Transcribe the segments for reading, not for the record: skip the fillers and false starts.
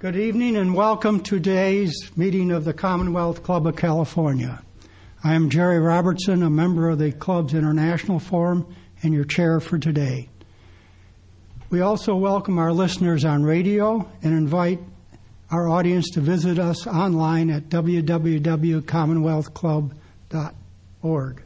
Good evening and welcome to today's meeting of the Commonwealth Club of California. I am Jerry Robertson, a member of the Club's International Forum and your chair for today. We also welcome our listeners on radio and invite our audience to visit us online at www.commonwealthclub.org.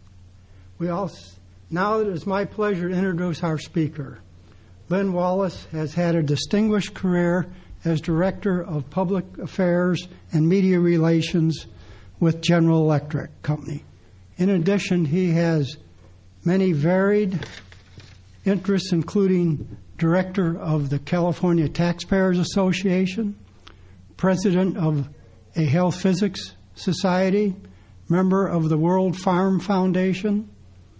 Now it is my pleasure to introduce our speaker. Lynn Wallace has had a distinguished career as Director of Public Affairs and Media Relations with General Electric Company. In addition, he has many varied interests, including Director of the California Taxpayers Association, President of a Health Physics Society, member of the World Farm Foundation,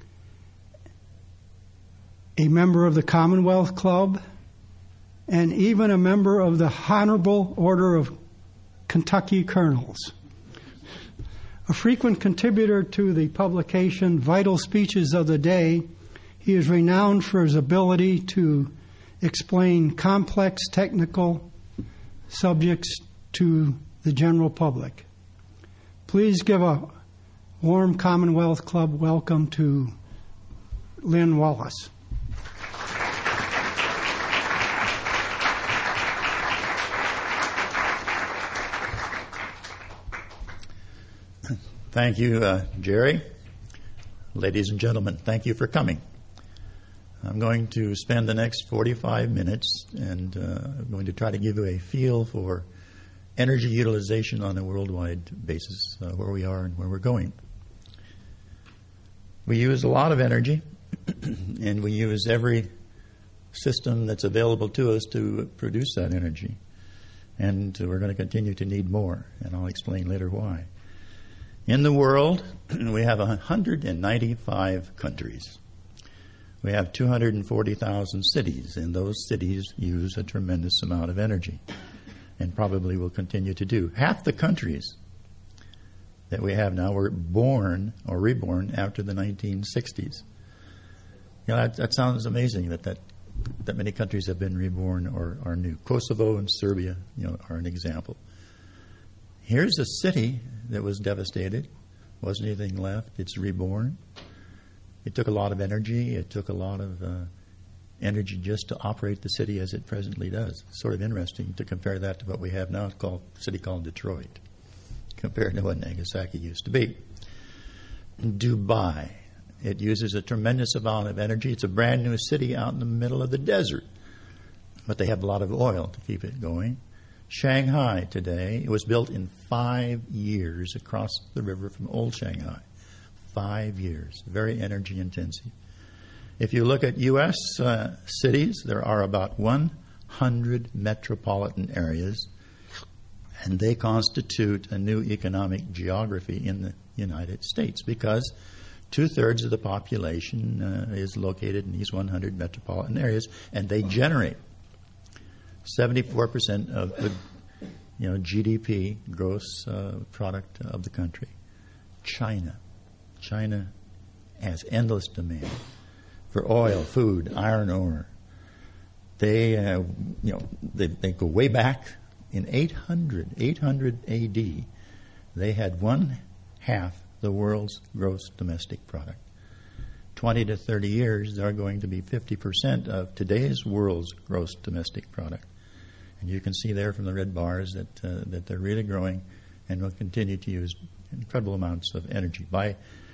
a member of the Commonwealth Club, and even a member of the Honorable Order of Kentucky Colonels. A frequent contributor to the publication Vital Speeches of the Day, he is renowned for his ability to explain complex technical subjects to the general public. Please give a warm Commonwealth Club welcome to Lynn Wallace. Thank you, Jerry. Ladies and gentlemen, thank you for coming. I'm going to spend the next 45 minutes and I'm going to try to give you a feel for energy utilization on a worldwide basis, where we are and where we're going. We use a lot of energy, and we use every system that's available to us to produce that energy. And we're going to continue to need more, and I'll explain later why. In the world, we have 195 countries. We have 240,000 cities, and those cities use a tremendous amount of energy, and probably will continue to do. Half the countries that we have now were born or reborn after the 1960s. You know, that sounds amazing that many countries have been reborn or are new. Kosovo and Serbia, are an example. Here's a city that was devastated. Wasn't anything left. It's reborn. It took a lot of energy. It took a lot of energy just to operate the city as it presently does. It's sort of interesting to compare that to what we have now, a city called Detroit, compared to what Nagasaki used to be. Dubai. It uses a tremendous amount of energy. It's a brand new city out in the middle of the desert, but they have a lot of oil to keep it going. Shanghai today, it was built in 5 years across the river from old Shanghai. 5 years, very energy intensive. If you look at U.S. cities, there are about 100 metropolitan areas, and they constitute a new economic geography in the United States because 2/3 of the population is located in these 100 metropolitan areas, and they generate 74% of the GDP, gross product of the country. China has endless demand for oil, food, iron ore. They go way back in 800 AD. They had 1/2 the world's gross domestic product. 20 to 30 years, they're going to be 50% of today's world's gross domestic product. And you can see there from the red bars that they're really growing and will continue to use incredible amounts of energy. By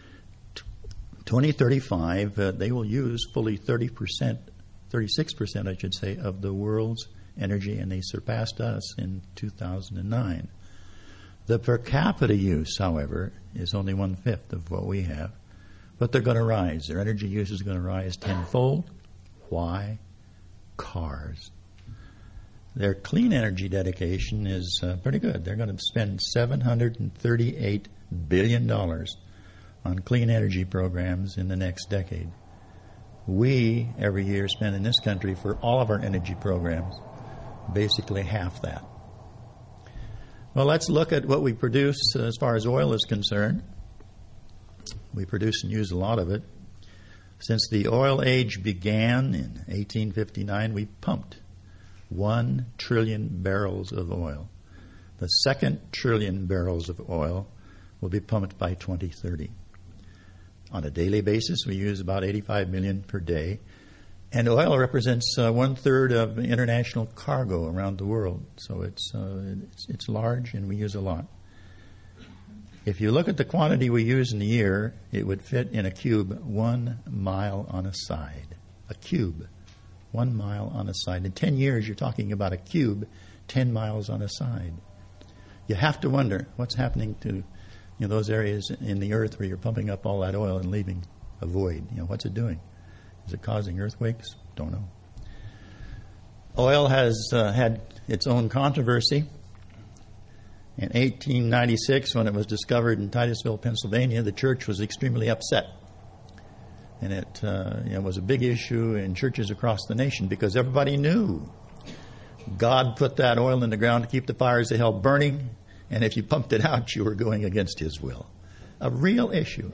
2035, they will use fully 36%, I should say, of the world's energy, and they surpassed us in 2009. The per capita use, however, is only 1/5 of what we have, but they're going to rise. Their energy use is going to rise tenfold. Why? Cars. Their clean energy dedication is pretty good. They're going to spend $738 billion on clean energy programs in the next decade. We, every year, spend in this country for all of our energy programs basically half that. Well, let's look at what we produce as far as oil is concerned. We produce and use a lot of it. Since the oil age began in 1859, we pumped 1 trillion barrels of oil. The second trillion barrels of oil will be pumped by 2030. On a daily basis, we use about 85 million per day. And oil represents 1/3 of international cargo around the world. So it's large, and we use a lot. If you look at the quantity we use in a year, it would fit in a cube 1 mile on a side. A cube, 1 mile on a side. In 10 years, you're talking about a cube 10 miles on a side. You have to wonder what's happening to those areas in the earth where you're pumping up all that oil and leaving a void. What's it doing? Is it causing earthquakes? Don't know. Oil has had its own controversy. In 1896, when it was discovered in Titusville, Pennsylvania, the church was extremely upset. And it was a big issue in churches across the nation because everybody knew God put that oil in the ground to keep the fires of hell burning, and if you pumped it out, you were going against His will. A real issue.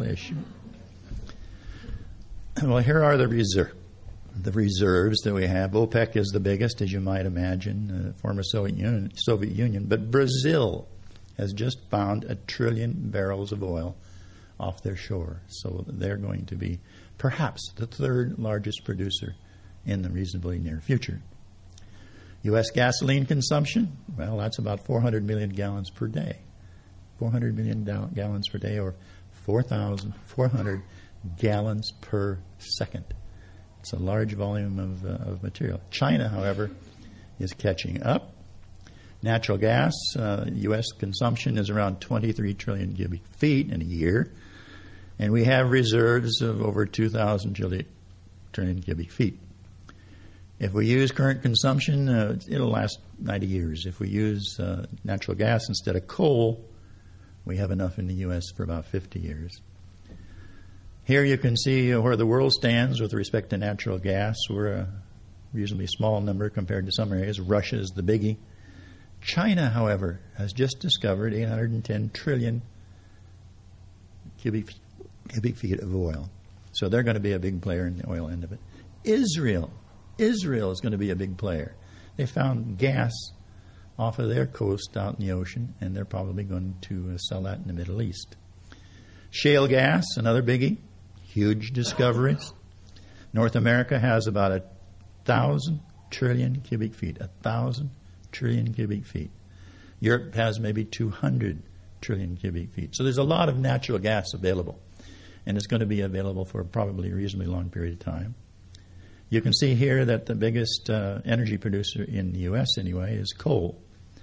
Well, here are the reserves that we have. OPEC is the biggest, as you might imagine, former Soviet Union. But Brazil has just found 1 trillion barrels of oil off their shore. So they're going to be perhaps the 3rd largest producer in the reasonably near future. U.S. gasoline consumption, well, that's about 400 million gallons per day. 400 million gallons per day, or 4,400 gallons per second. It's a large volume of material. China, however, is catching up. Natural gas, U.S. consumption is around 23 trillion cubic feet in a year, and we have reserves of over 2,000 trillion cubic feet. If we use current consumption, it'll last 90 years. If we use natural gas instead of coal, we have enough in the U.S. for about 50 years. Here you can see where the world stands with respect to natural gas. We're a reasonably small number compared to some areas. Russia is the biggie. China, however, has just discovered 810 trillion cubic feet of oil. So they're going to be a big player in the oil end of it. Israel is going to be a big player. They found gas off of their coast out in the ocean, and they're probably going to sell that in the Middle East. Shale gas, another biggie, huge discoveries. North America has about 1,000 trillion cubic feet, 1,000 trillion cubic feet. Europe has maybe 200 trillion cubic feet. So there's a lot of natural gas available, and it's going to be available for probably a reasonably long period of time. You can see here that the biggest energy producer in the U.S. anyway is coal.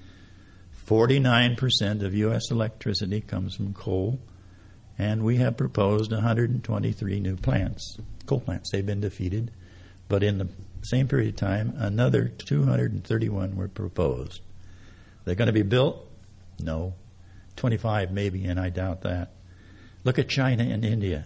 49% of U.S. electricity comes from coal, and we have proposed 123 new plants, coal plants. They've been defeated, but in the same period of time, another 231 were proposed. They're going to be built? No. 25 maybe, and I doubt that. Look at China and India.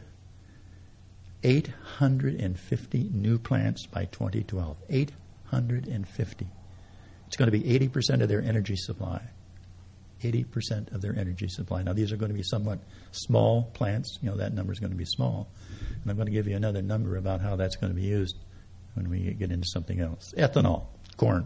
850 new plants by 2012. 850. It's going to be 80% of their energy supply. 80% of their energy supply. Now, these are going to be somewhat small plants. That number is going to be small. And I'm going to give you another number about how that's going to be used when we get into something else. Ethanol, corn.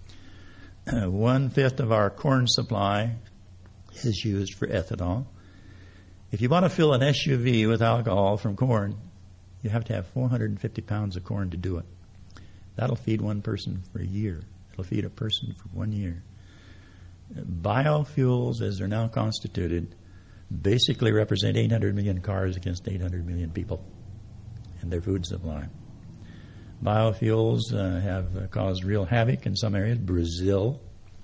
1/5 of our corn supply is used for ethanol. If you want to fill an SUV with alcohol from corn, you have to have 450 pounds of corn to do it. That'll feed one person for a year. It'll feed a person for 1 year. Biofuels, as they're now constituted, basically represent 800 million cars against 800 million people and their food supply. Biofuels have caused real havoc in some areas. Brazil,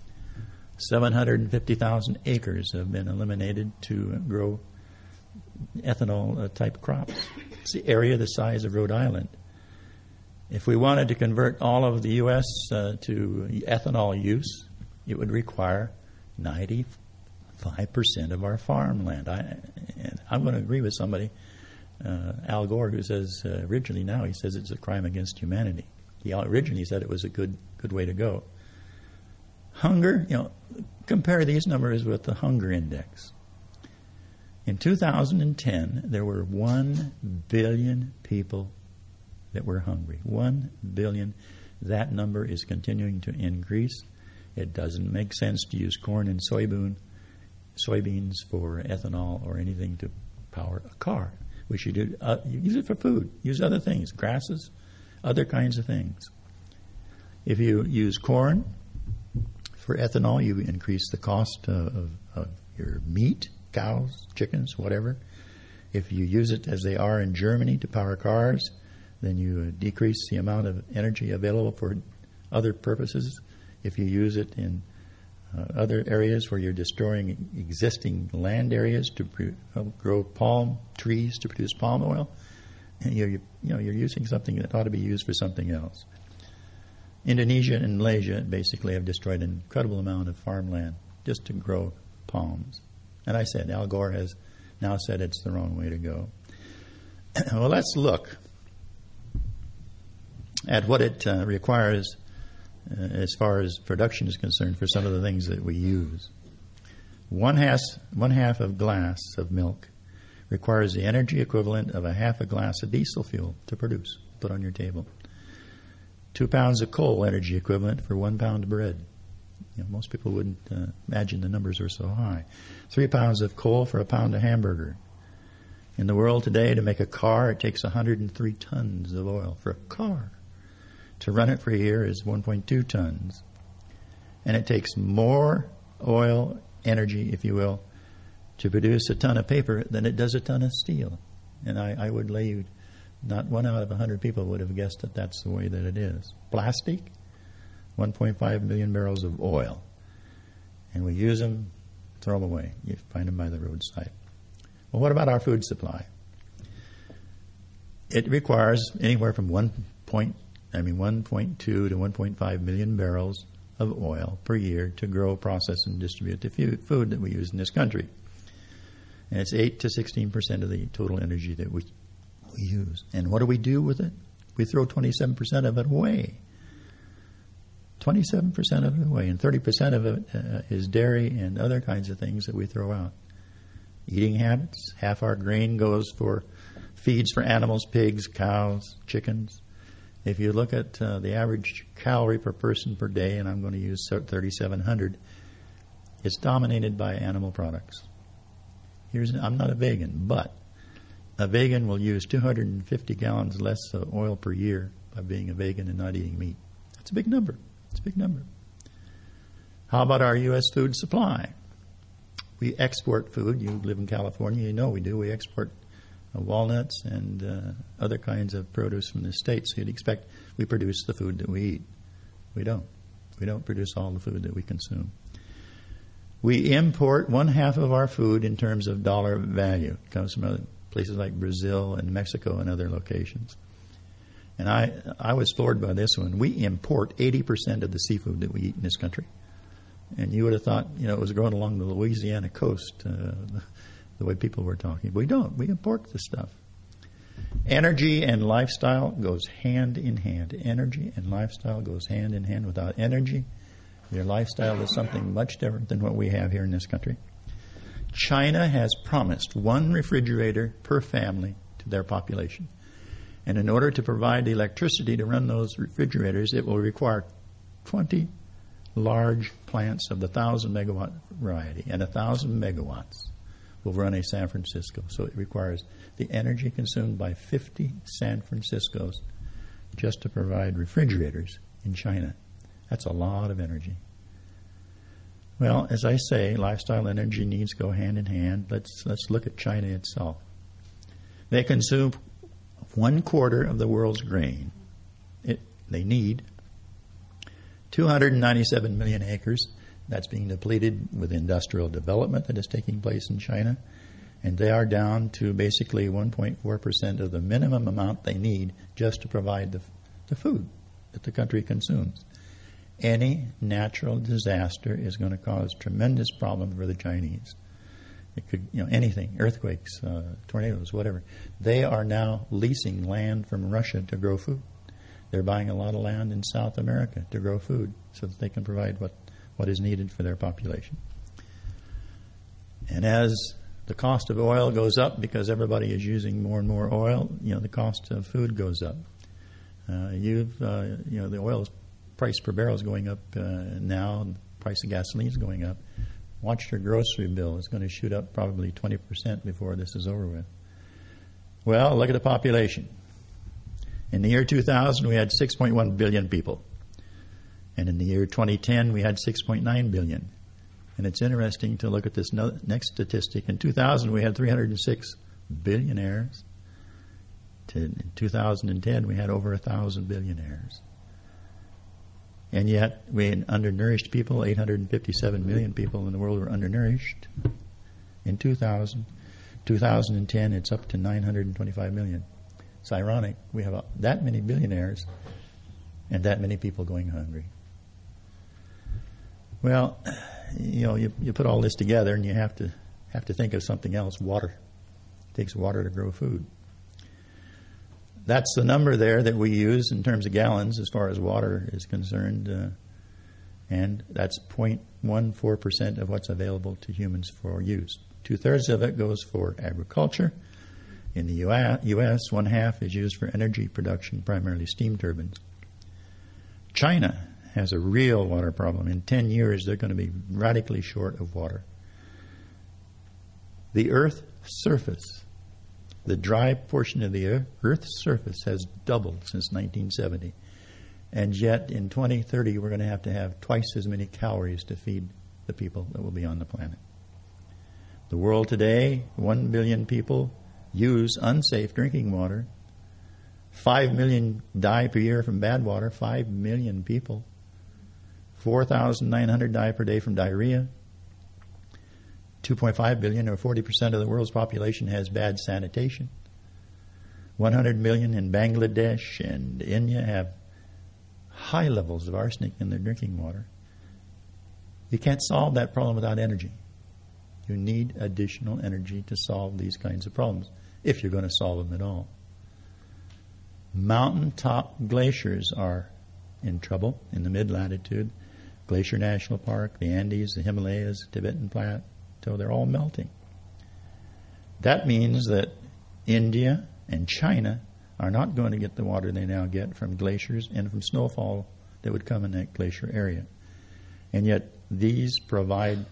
750,000 acres have been eliminated to grow ethanol-type crops. It's the area the size of Rhode Island. If we wanted to convert all of the U.S. to ethanol use, it would require 95% of our farmland. I'm going to agree with somebody, Al Gore, who says originally now he says it's a crime against humanity. He originally said it was a good way to go. Hunger, compare these numbers with the hunger index. In 2010, there were 1 billion people that were hungry. 1 billion That number is continuing to increase. It doesn't make sense to use corn and soybeans for ethanol or anything to power a car. We should use it for food. Use other things, grasses, other kinds of things. If you use corn for ethanol, you increase the cost of your meat, cows, chickens, whatever. If you use it as they are in Germany to power cars, then you decrease the amount of energy available for other purposes. If you use it in other areas where you're destroying existing land areas to grow palm trees to produce palm oil, and you're using something that ought to be used for something else. Indonesia and Malaysia basically have destroyed an incredible amount of farmland just to grow palms. And I said, Al Gore has now said it's the wrong way to go. Well, let's look at what it requires as far as production is concerned for some of the things that we use. One half of glass of milk requires the energy equivalent of a half a glass of diesel fuel to produce, put on your table. 2 pounds of coal energy equivalent for 1 pound of bread. Most people wouldn't imagine the numbers are so high. 3 pounds of coal for a pound of hamburger. In the world today, to make a car, it takes 103 tons of oil for a car. To run it for a year is 1.2 tons. And it takes more oil, energy, if you will, to produce a ton of paper than it does a ton of steel. And I would lay you, not 1 out of 100 people would have guessed that that's the way that it is. Plastic, 1.5 million barrels of oil. And we use them, throw them away. You find them by the roadside. Well, what about our food supply? It requires anywhere from 1.2 to 1.5 million barrels of oil per year to grow, process, and distribute the food that we use in this country. And it's 8 to 16% of the total energy that we use. And what do we do with it? We throw 27% of it away. 27% of it away. And 30% of it is dairy and other kinds of things that we throw out. Eating habits. Half our grain goes for feeds for animals, pigs, cows, chickens. If you look at the average calorie per person per day, and I'm going to use 3,700, it's dominated by animal products. I'm not a vegan, but a vegan will use 250 gallons less of oil per year by being a vegan and not eating meat. That's a big number. It's a big number. How about our U.S. food supply? We export food. You live in California, you know we do. We export walnuts and other kinds of produce from the States. So you'd expect we produce the food that we eat. We don't. We don't produce all the food that we consume. We import 1/2 of our food in terms of dollar value. It comes from other places like Brazil and Mexico and other locations. And I was floored by this one. We import 80% of the seafood that we eat in this country. And you would have thought, it was growing along the Louisiana coast, the way people were talking. But we don't. We import the stuff. Energy and lifestyle goes hand in hand. Energy and lifestyle goes hand in hand. Without energy, your lifestyle is something much different than what we have here in this country. China has promised 1 refrigerator per family to their population. And in order to provide the electricity to run those refrigerators, it will require 20 large plants of the 1,000 megawatt variety. And 1,000 megawatts will run a San Francisco. So it requires the energy consumed by 50 San Franciscos just to provide refrigerators in China. That's a lot of energy. Well, as I say, lifestyle and energy needs go hand in hand. Let's look at China itself. They consume 1/4 of the world's grain. They need 297 million acres. That's being depleted with industrial development that is taking place in China. And they are down to basically 1.4% of the minimum amount they need just to provide the food that the country consumes. Any natural disaster is going to cause tremendous problem for the Chinese. It could, anything, earthquakes, tornadoes, whatever. They are now leasing land from Russia to grow food. They're buying a lot of land in South America to grow food so that they can provide what is needed for their population. And as the cost of oil goes up because everybody is using more and more oil, the cost of food goes up. The oil price per barrel is going up now, and the price of gasoline is going up. Watch your grocery bill. It's going to shoot up probably 20% before this is over with. Well, look at the population. In the year 2000, we had 6.1 billion people. And in the year 2010, we had 6.9 billion. And it's interesting to look at this next statistic. In 2000, we had 306 billionaires. In 2010, we had over 1,000 billionaires. And yet, we had undernourished people. 857 million people in the world were undernourished. In 2010, it's up to 925 million. It's ironic. We have that many billionaires and that many people going hungry. Well, you put all this together, and you have to think of something else. Water. It takes water to grow food. That's the number there that we use in terms of gallons as far as water is concerned, and that's 0.14% of what's available to humans for use. 2/3 of it goes for agriculture. In the U.S., 1/2 is used for energy production, primarily steam turbines. China has a real water problem. In 10 years, they're going to be radically short of water. The Earth's surface, the dry portion of the Earth's surface has doubled since 1970. And yet, in 2030, we're going to have twice as many calories to feed the people that will be on the planet. The world today, 1 billion people use unsafe drinking water. 5 million die per year from bad water. 5 million people. 4,900 die per day from diarrhea. 2.5 billion, or 40% of the world's population, has bad sanitation. 100 million in Bangladesh and India have high levels of arsenic in their drinking water. You can't solve that problem without energy. You need additional energy to solve these kinds of problems, if you're going to solve them at all. Mountaintop glaciers are in trouble in the mid-latitude. Glacier National Park, the Andes, the Himalayas, Tibetan Plateau, they're all melting. That means that India and China are not going to get the water they now get from glaciers and from snowfall that would come in that glacier area. And yet these provide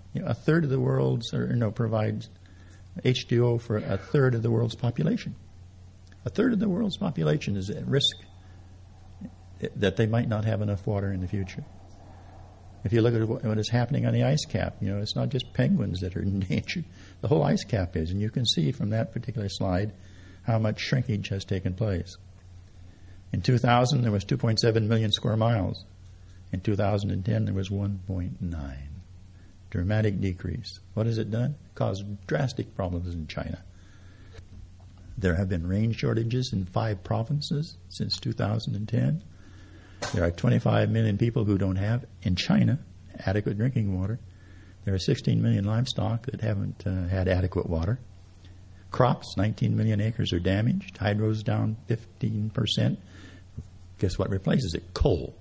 provide H2O for 1/3 of the world's population. 1/3 of the world's population is at risk that they might not have enough water in the future. If you look at what is happening on the ice cap, it's not just penguins that are endangered. The whole ice cap is, and you can see from that particular slide how much shrinkage has taken place. In 2000, there was 2.7 million square miles. In 2010, there was 1.9. Dramatic decrease. What has it done? Caused drastic problems in China. There have been rain shortages in 5 provinces since 2010. There are 25 million people who don't have, in China, adequate drinking water. There are 16 million livestock that haven't had adequate water. Crops, 19 million acres are damaged. Hydro's down 15%. Guess what replaces it? Coal.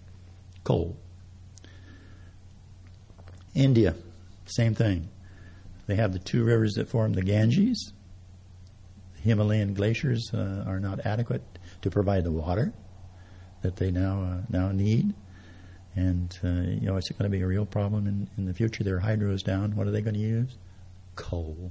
India, same thing. They have the 2 rivers that form the Ganges. The Himalayan glaciers are not adequate to provide the water that they now need. And, it's going to be a real problem in the future. Their hydro is down. What are they going to use? Coal.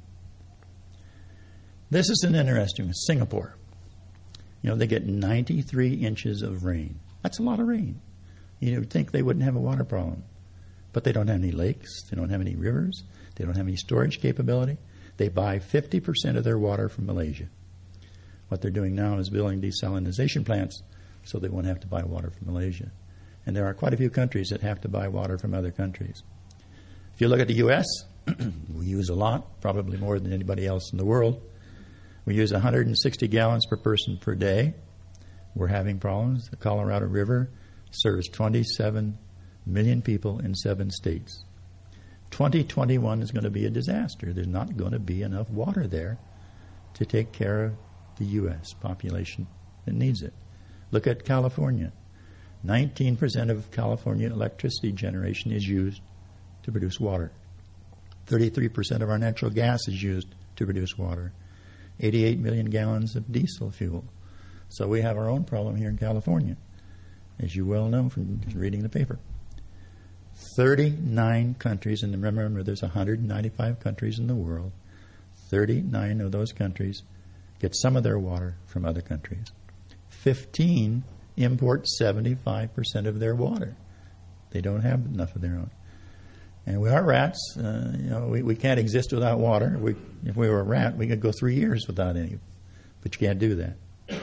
This is an interesting one. Singapore. They get 93 inches of rain. That's a lot of rain. You would think they wouldn't have a water problem. But they don't have any lakes. They don't have any rivers. They don't have any storage capability. They buy 50% of their water from Malaysia. What they're doing now is building desalination plants so they won't have to buy water from Malaysia. And there are quite a few countries that have to buy water from other countries. If you look at the U.S., we use a lot, probably more than anybody else in the world. We use 160 gallons per person per day. We're having problems. The Colorado River serves 27 million people in 7 states. 2021 is going to be a disaster. There's not going to be enough water there to take care of the U.S. population that needs it. Look at California. 19% of California electricity generation is used to produce water. 33% of our natural gas is used to produce water. 88 million gallons of diesel fuel. So we have our own problem here in California, as you well know from reading the paper. 39 countries, and remember there's 195 countries in the world. 39 of those countries get some of their water from other countries. 15 import 75% of their water. They don't have enough of their own. And we are rats. We can't exist without water. If we were a rat, we could go 3 years without any. But you can't do that.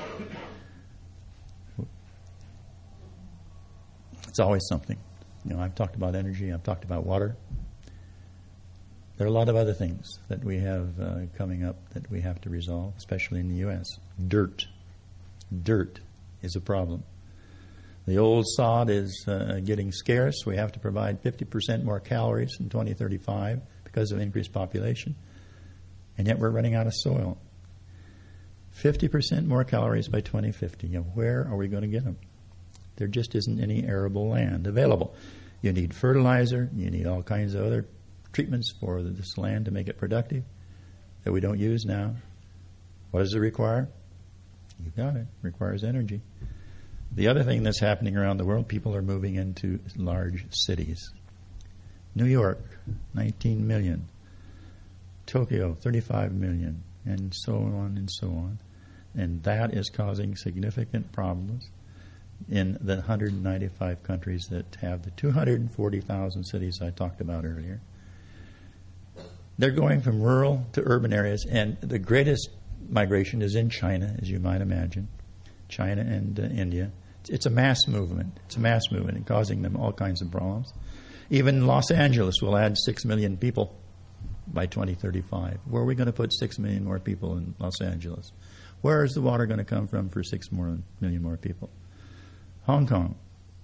It's always something. I've talked about energy. I've talked about water. There are a lot of other things that we have coming up that we have to resolve, especially in the U.S. Dirt. Dirt is a problem. The old sod is getting scarce. We have to provide 50% more calories in 2035 because of increased population. And yet we're running out of soil. 50% more calories by 2050. Where are we going to get them? There just isn't any arable land available. You need fertilizer. You need all kinds of other treatments for this land to make it productive that we don't use now. What does it require? You got it. It requires energy. The other thing that's happening around the world, people are moving into large cities. New York, 19 million. Tokyo, 35 million. And so on and so on. And that is causing significant problems in the 195 countries that have the 240,000 cities I talked about earlier. They're going from rural to urban areas, and the greatest migration is in China, as you might imagine. China and India. It's a mass movement. It's a mass movement and causing them all kinds of problems. Even Los Angeles will add 6 million people by 2035. Where are we going to put 6 million more people in Los Angeles? Where is the water going to come from for 6 million more people? Hong Kong.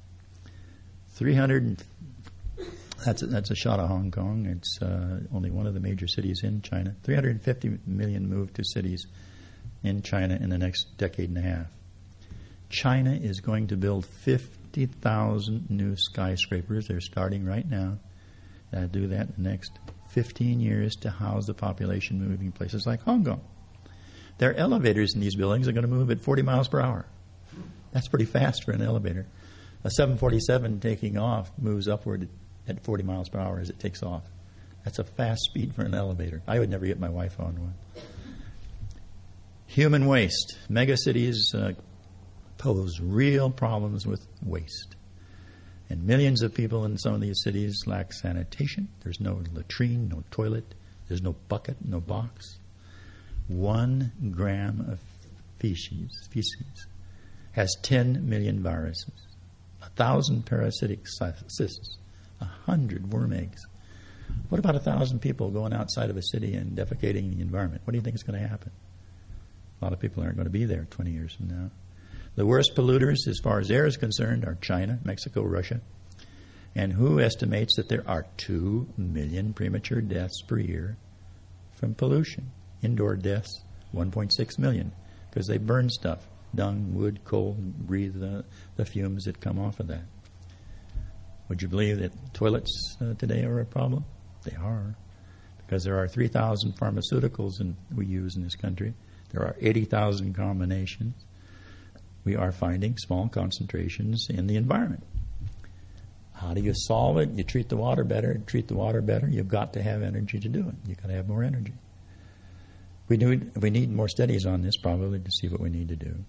300. That's a shot of Hong Kong. It's only one of the major cities in China. 350 million move to cities in China in the next decade and a half. China is going to build 50,000 new skyscrapers. They're starting right now. They'll do that in the next 15 years to house the population moving places like Hong Kong. Their elevators in these buildings are going to move at 40 miles per hour. That's pretty fast for an elevator. A 747 taking off moves upward at 40 miles per hour as it takes off. That's a fast speed for an elevator. I would never get my wife on one. Human waste. Megacities pose real problems with waste. And millions of people in some of these cities lack sanitation. There's no latrine, no toilet. There's no bucket, no box. 1 gram of feces has 10 million viruses, 1,000 parasitic cysts, 100 worm eggs. What about 1,000 people going outside of a city and defecating in the environment? What do you think is going to happen? A lot of people aren't going to be there 20 years from now. The worst polluters, as far as air is concerned, are China, Mexico, Russia. And who estimates that there are 2 million premature deaths per year from pollution? Indoor deaths, 1.6 million, because they burn stuff, dung, wood, coal, breathe the fumes that come off of that. Would you believe that toilets today are a problem? They are, because there are 3,000 pharmaceuticals we use in this country. There are 80,000 combinations. We are finding small concentrations in the environment. How do you solve it? You treat the water better. Treat the water better. You've got to have energy to do it. You've got to have more energy. We need more studies on this probably to see what we need to do.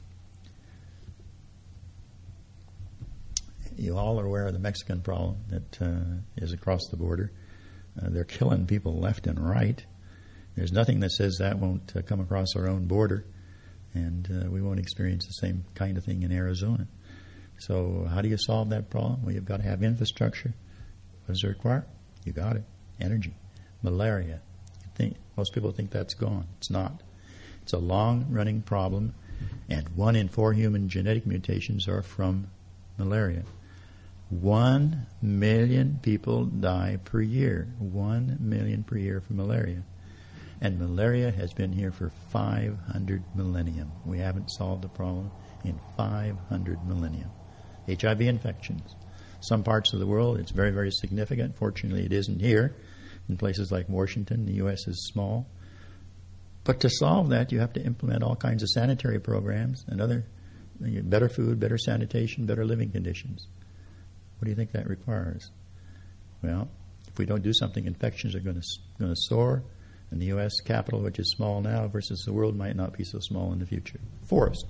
You all are aware of the Mexican problem that is across the border. They're killing people left and right. There's nothing that says that won't come across our own border, and we won't experience the same kind of thing in Arizona. So how do you solve that problem? Well, you've got to have infrastructure. What does it require? You got it. Energy. Malaria. Most people think that's gone. It's not. It's a long-running problem, and 1 in 4 human genetic mutations are from malaria. 1 million people die per year. 1 million per year from malaria. And malaria has been here for 500 millennium. We haven't solved the problem in 500 millennium. HIV infections. Some parts of the world, it's very, very significant. Fortunately, it isn't here. In places like Washington, the U.S. is small. But to solve that, you have to implement all kinds of sanitary programs and other better food, better sanitation, better living conditions. What do you think that requires? Well, if we don't do something, infections are going to soar, and the U.S. capital, which is small now, versus the world might not be so small in the future. Forest.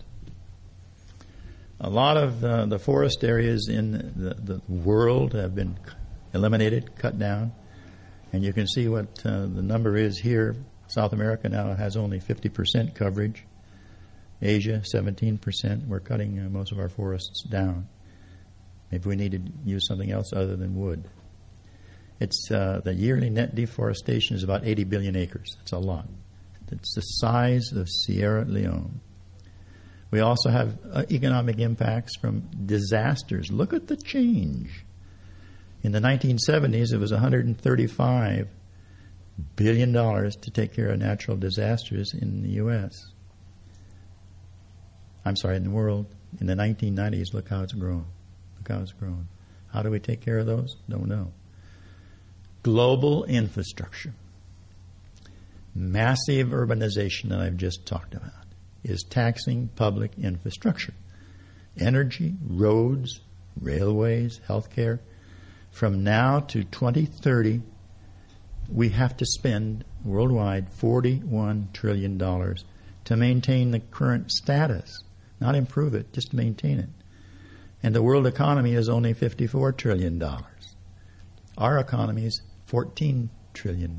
A lot of the forest areas in the world have been eliminated, cut down, and you can see what the number is here. South America now has only 50% coverage. Asia, 17%. We're cutting most of our forests down. Maybe we need to use something else other than wood. It's the yearly net deforestation is about 80 billion acres. That's a lot. It's the size of Sierra Leone. We also have economic impacts from disasters. Look at the change. In the 1970s, it was $135 billion to take care of natural disasters in the U.S. I'm sorry, in the world. In the 1990s, look how it's grown. Look how it's grown. How do we take care of those? Don't know. Global infrastructure. Massive urbanization that I've just talked about is taxing public infrastructure. Energy, roads, railways, healthcare. From now to 2030, we have to spend worldwide $41 trillion to maintain the current status, not improve it, just maintain it. And the world economy is only $54 trillion. Our economy is $14 trillion.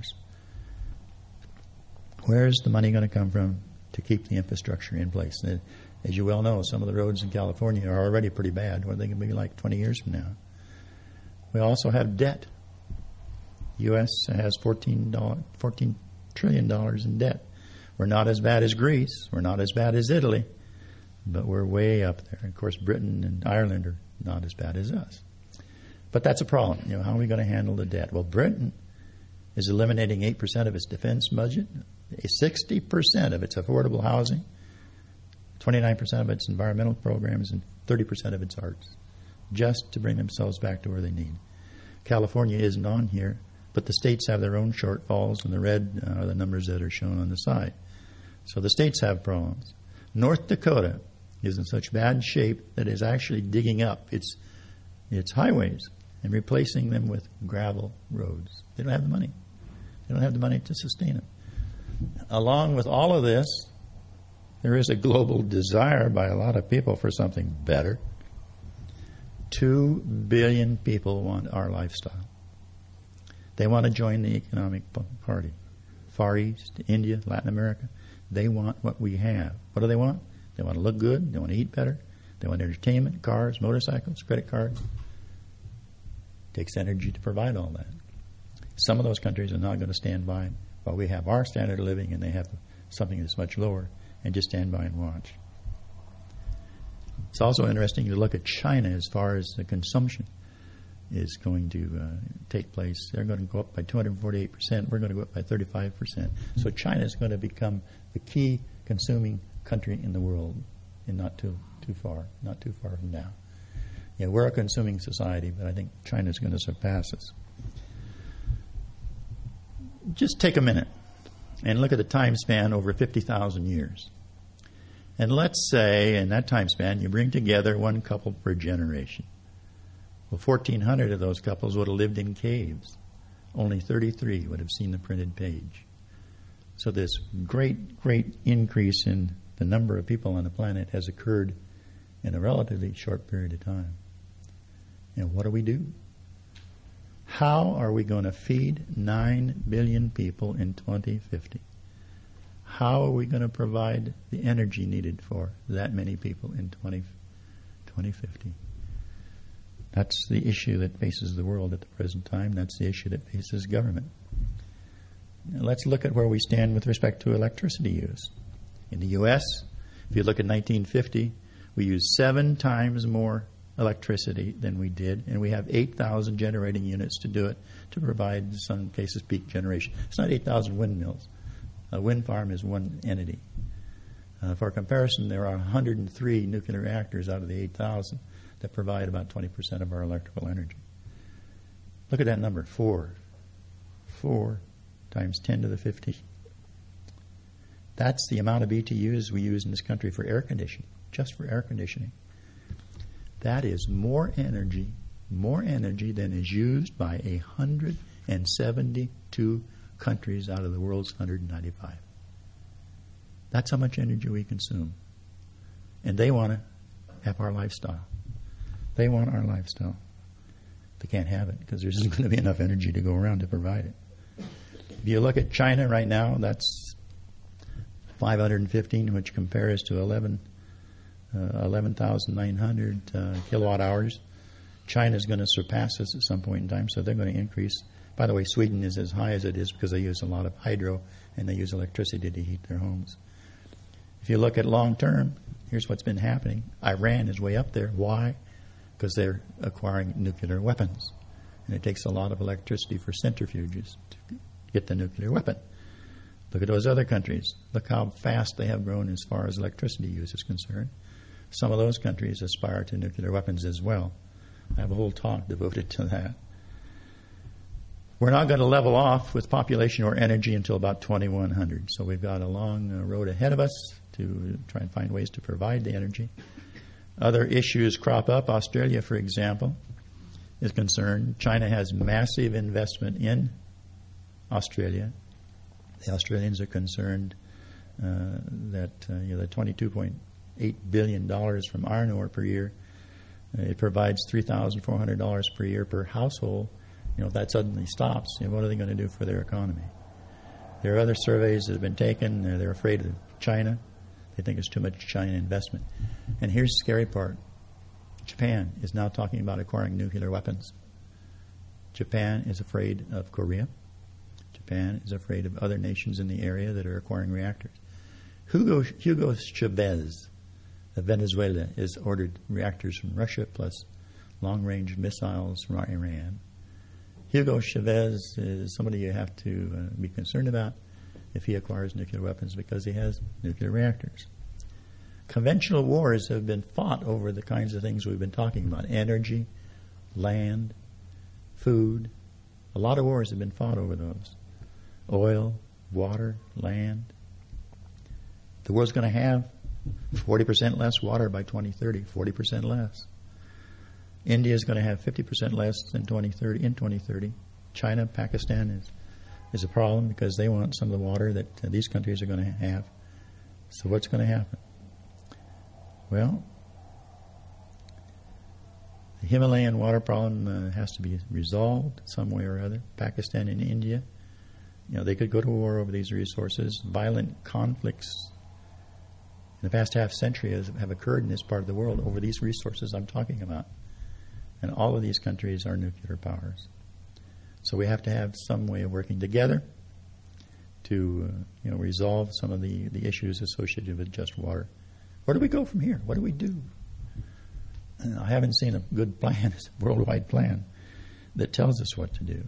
Where's the money going to come from to keep the infrastructure in place? And as you well know, some of the roads in California are already pretty bad. What are they going to be like 20 years from now? We also have debt. The U.S. has $14 trillion in debt. We're not as bad as Greece. We're not as bad as Italy. But we're way up there. Of course, Britain and Ireland are not as bad as us. But that's a problem. How are we going to handle the debt? Well, Britain is eliminating 8% of its defense budget, 60% of its affordable housing, 29% of its environmental programs, and 30% of its arts, just to bring themselves back to where they need. California isn't on here, but the states have their own shortfalls, and the red are the numbers that are shown on the side. So the states have problems. North Dakota is in such bad shape that it's actually digging up its highways and replacing them with gravel roads. They don't have the money. They don't have the money to sustain them. Along with all of this, there is a global desire by a lot of people for something better. 2 billion people want our lifestyle. They want to join the economic party. Far East, India, Latin America. They want what we have. What do they want? They want to look good. They want to eat better. They want entertainment, cars, motorcycles, credit cards. It takes energy to provide all that. Some of those countries are not going to stand by while we have our standard of living and they have something that's much lower and just stand by and watch. It's also interesting to look at China as far as the consumption is going to take place. They're going to go up by 248%. We're going to go up by 35%. So China is going to become the key consuming country in the world, and not too far from now. Yeah, we're a consuming society, but I think China is going to surpass us. Just take a minute and look at the time span over 50,000 years. And let's say in that time span you bring together one couple per generation. Well, 1,400 of those couples would have lived in caves. Only 33 would have seen the printed page. So this great increase in the number of people on the planet has occurred in a relatively short period of time. And what do we do? How are we going to feed 9 billion people in 2050? How are we going to provide the energy needed for that many people in 2050? That's the issue that faces the world at the present time. That's the issue that faces government. Now let's look at where we stand with respect to electricity use. In the U.S., if you look at 1950, we used 7 times more electricity than we did, and we have 8,000 generating units to do it, to provide, in some cases, peak generation. It's not 8,000 windmills. A wind farm is one entity. For comparison, there are 103 nuclear reactors out of the 8,000 that provide about 20% of our electrical energy. Look at that number, 4. 4 times 10 to the 50. That's the amount of BTUs we use in this country for air conditioning, just for air conditioning. That is more energy than is used by 172 countries out of the world's 195. That's how much energy we consume. And they want to have our lifestyle. They want our lifestyle. They can't have it because there isn't going to be enough energy to go around to provide it. If you look at China right now, that's 515, which compares to 11,900 kilowatt hours. China's going to surpass us at some point in time, so they're going to increase. By the way, Sweden is as high as it is because they use a lot of hydro and they use electricity to heat their homes. If you look at long term, here's what's been happening. Iran is way up there. Why? Because they're acquiring nuclear weapons. And it takes a lot of electricity for centrifuges to get the nuclear weapon. Look at those other countries. Look how fast they have grown as far as electricity use is concerned. Some of those countries aspire to nuclear weapons as well. I have a whole talk devoted to that. We're not going to level off with population or energy until about 2100. So we've got a long road ahead of us to try and find ways to provide the energy. Other issues crop up. Australia, for example, is concerned. China has massive investment in Australia. The Australians are concerned that the $22.8 billion from iron ore per year, it provides $3,400 per year per household. If that suddenly stops, what are they going to do for their economy? There are other surveys that have been taken. They're afraid of China. They think it's too much China investment. And here's the scary part. Japan is now talking about acquiring nuclear weapons. Japan is afraid of Korea. Japan is afraid of other nations in the area that are acquiring reactors. Hugo Chavez of Venezuela has ordered reactors from Russia plus long-range missiles from Iran. Hugo Chavez is somebody you have to be concerned about if he acquires nuclear weapons because he has nuclear reactors. Conventional wars have been fought over the kinds of things we've been talking about: energy, land, food. A lot of wars have been fought over those. Oil, water, land. The world's going to have 40% less water by 2030, 40% less. India is going to have 50% less than 2030. China, Pakistan is a problem because they want some of the water that these countries are going to have. So what's going to happen? Well, the Himalayan water problem has to be resolved some way or other. Pakistan and India, they could go to war over these resources. Violent conflicts in the past half century have occurred in this part of the world over these resources I'm talking about. And all of these countries are nuclear powers. So we have to have some way of working together to resolve some of the issues associated with just water. Where do we go from here? What do we do? I haven't seen a good plan, a worldwide plan, that tells us what to do.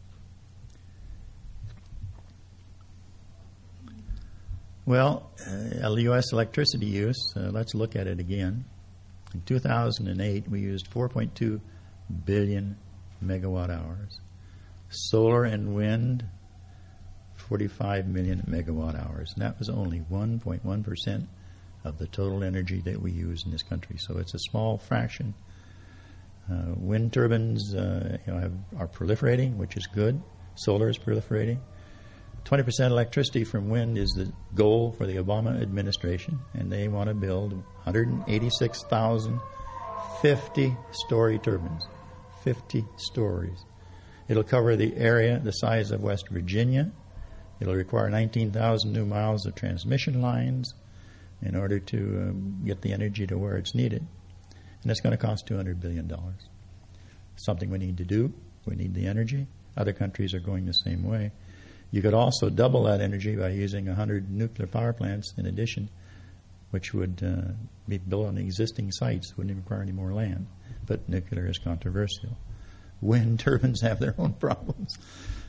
Well, U.S. electricity use, let's look at it again. In 2008, we used 4.2 billion megawatt hours. Solar and wind, 45 million megawatt hours. And that was only 1.1% of the total energy that we use in this country. So it's a small fraction. Wind turbines are proliferating, which is good. Solar is proliferating. 20% electricity from wind is the goal for the Obama administration, and they want to build 186,000 50-story turbines. 50 stories. It'll cover the area the size of West Virginia. It'll require 19,000 new miles of transmission lines in order to get the energy to where it's needed. And it's going to cost $200 billion. Something we need to do. We need the energy. Other countries are going the same way. You could also double that energy by using 100 nuclear power plants in addition, which would be built on existing sites, wouldn't require any more land. But nuclear is controversial. Wind turbines have their own problems.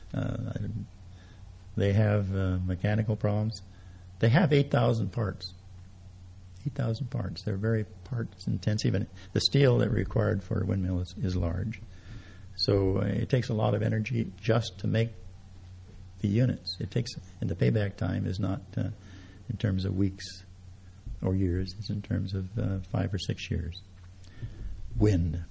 They have mechanical problems. They have 8,000 parts. 8,000 parts. They're very parts intensive, and the steel that required for a windmill is large. So it takes a lot of energy just to make the units. It takes, and the payback time is not in terms of weeks or years. It's in terms of 5 or 6 years. Wind.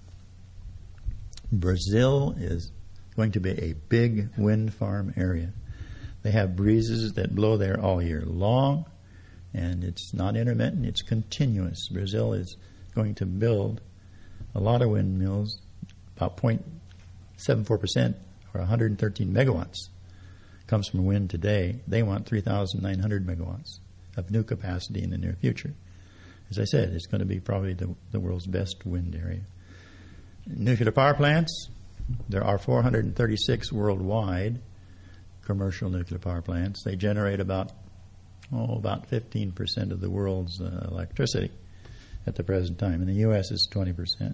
Brazil is going to be a big wind farm area. They have breezes that blow there all year long, and it's not intermittent, it's continuous. Brazil is going to build a lot of windmills, about 0.74%, or 113 megawatts, comes from wind today. They want 3,900 megawatts of new capacity in the near future. As I said, it's going to be probably the world's best wind area. Nuclear power plants, there are 436 worldwide commercial nuclear power plants. They generate about 15% of the world's electricity at the present time. In the U.S., it's 20%.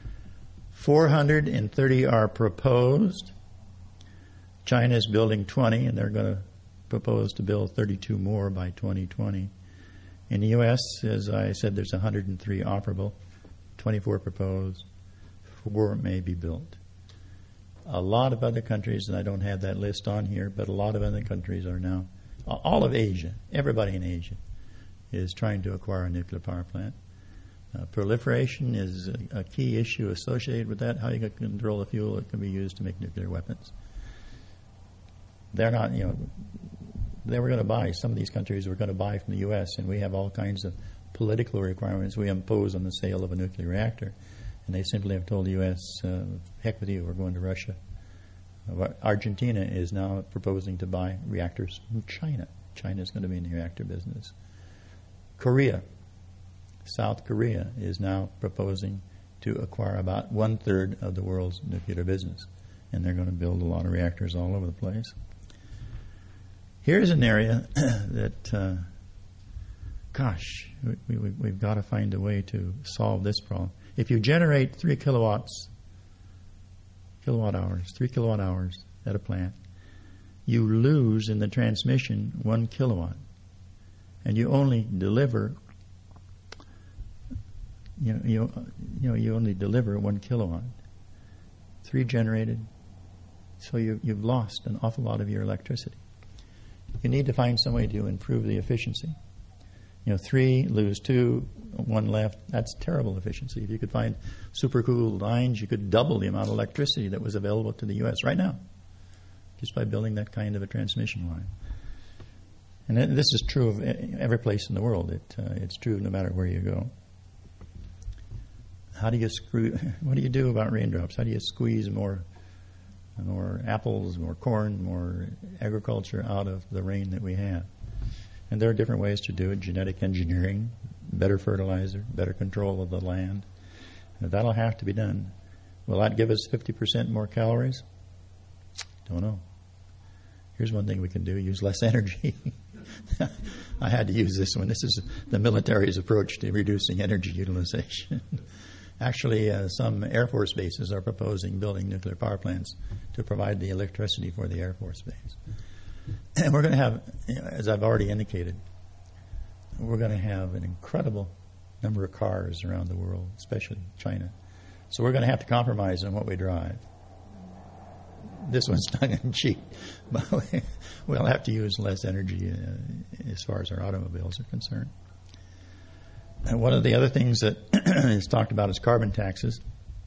430 are proposed. China is building 20, and they're going to propose to build 32 more by 2020. In the U.S., as I said, there's 103 operable, 24 proposed, 4 may be built. A lot of other countries, and I don't have that list on here, but a lot of other countries are now, all of Asia, everybody in Asia is trying to acquire a nuclear power plant. Proliferation is a key issue associated with that, how you can control the fuel that can be used to make nuclear weapons. They're not, they were going to buy, some of these countries were going to buy from the U.S., and we have all kinds of political requirements we impose on the sale of a nuclear reactor. And they simply have told the U.S., heck with you, we're going to Russia. Argentina is now proposing to buy reactors from China. China is going to be in the reactor business. Korea, South Korea, is now proposing to acquire about 1/3 of the world's nuclear business. And they're going to build a lot of reactors all over the place. Here's an area that, we've got to find a way to solve this problem. If you generate 3 kilowatt hours at a plant, you lose in the transmission 1 kilowatt, and you only deliver. You only deliver 1 kilowatt. 3 generated, so you've lost an awful lot of your electricity. You need to find some way to improve the efficiency. 3, lose 2, 1 left. That's terrible efficiency. If you could find supercooled lines, you could double the amount of electricity that was available to the U.S. right now, just by building that kind of a transmission line. And this is true of every place in the world. It's true no matter where you go. What do you do about raindrops? How do you squeeze more apples, more corn, more agriculture out of the rain that we have? And there are different ways to do it. Genetic engineering, better fertilizer, better control of the land. That'll have to be done. Will that give us 50% more calories? Don't know. Here's one thing we can do: use less energy. I had to use this one. This is the military's approach to reducing energy utilization. Actually, some Air Force bases are proposing building nuclear power plants to provide the electricity for the Air Force base. And we're going to have, as I've already indicated, we're going to have an incredible number of cars around the world, especially China. So we're going to have to compromise on what we drive. This one's tongue-in-cheek, but we'll have to use less energy as far as our automobiles are concerned. And one of the other things that is talked about is carbon taxes.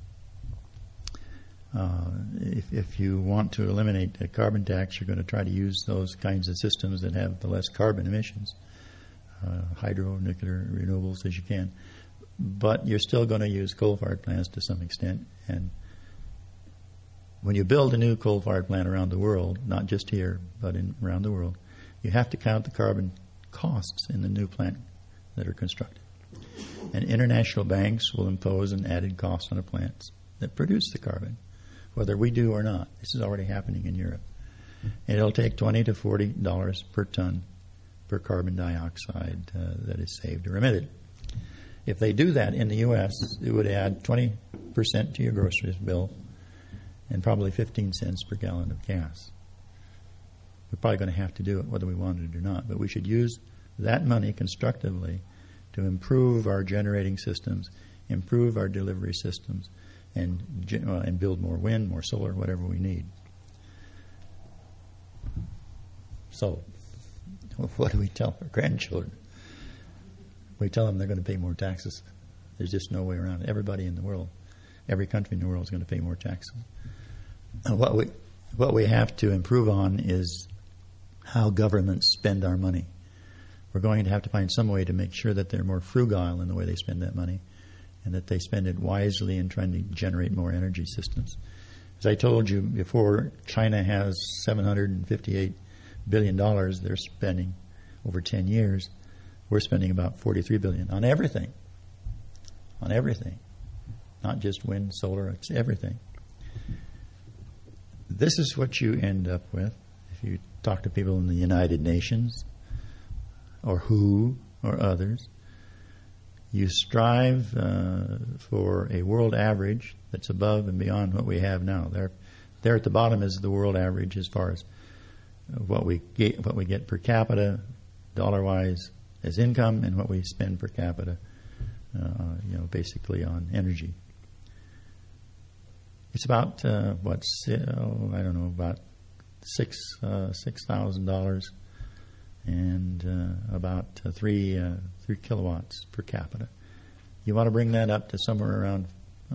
If you want to eliminate a carbon tax, you're going to try to use those kinds of systems that have the less carbon emissions, hydro, nuclear, renewables as you can. But you're still going to use coal-fired plants to some extent. And when you build a new coal-fired plant around the world, not just here, but around the world, you have to count the carbon costs in the new plant that are constructed. And international banks will impose an added cost on the plants that produce the carbon, whether we do or not. This is already happening in Europe. And it'll take $20 to $40 per ton per carbon dioxide that is saved or emitted. If they do that in the U.S., it would add 20% to your groceries bill and probably 15 cents per gallon of gas. We're probably going to have to do it whether we want it or not, but we should use that money constructively to improve our generating systems, improve our delivery systems, and build more wind, more solar, whatever we need. So, What do we tell our grandchildren? We tell them they're going to pay more taxes. There's just no way around it. Everybody in the world, every country in the world is going to pay more taxes. What we have to improve on is how governments spend our money. We're going to have to find some way to make sure that they're more frugal in the way they spend that money and that they spend it wisely in trying to generate more energy systems. As I told you before, China has $758 billion they're spending over 10 years. We're spending about $43 billion on everything. On everything. Not just wind, solar, it's everything. This is what you end up with if you talk to people in the United Nations or WHO or others. You strive for a world average that's above and beyond what we have now. There at the bottom is the world average as far as what we get per capita, dollar-wise, as income, and what we spend per capita, basically on energy. It's about about $6,000 and about 3 kilowatts per capita. You want to bring that up to somewhere around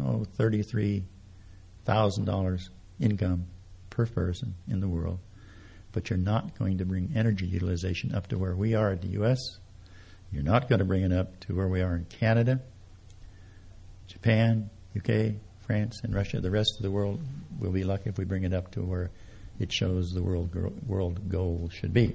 $33,000 income per person in the world, but you're not going to bring energy utilization up to where we are in the U.S. You're not going to bring it up to where we are in Canada, Japan, UK, France, and Russia. The rest of the world will be lucky if we bring it up to where it shows the world goal should be.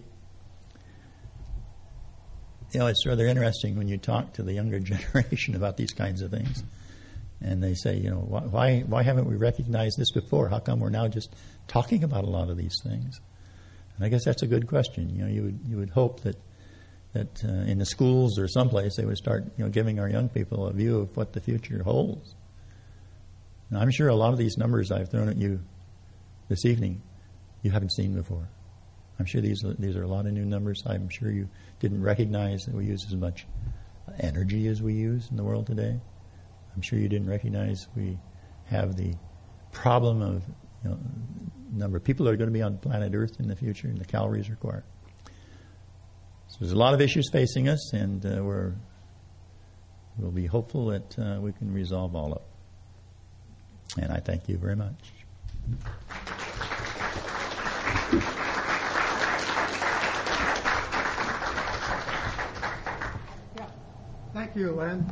It's rather interesting when you talk to the younger generation about these kinds of things, and they say, why haven't we recognized this before? How come we're now just talking about a lot of these things? And I guess that's a good question. You would hope that in the schools or someplace they would start giving our young people a view of what the future holds. Now, I'm sure a lot of these numbers I've thrown at you this evening you haven't seen before. I'm sure these are a lot of new numbers. I'm sure you didn't recognize that we use as much energy as we use in the world today. I'm sure you didn't recognize we have the problem of number of people that are going to be on planet Earth in the future and the calories required. So there's a lot of issues facing us, and we'll be hopeful that we can resolve all of them. And I thank you very much. Thank you, Len.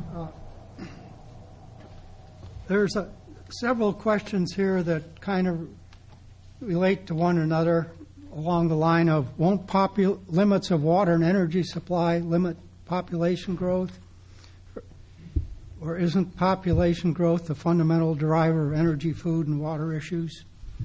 There's several questions here that kind of relate to one another along the line of, won't limits of water and energy supply limit population growth? Or isn't population growth the fundamental driver of energy, food, and water issues?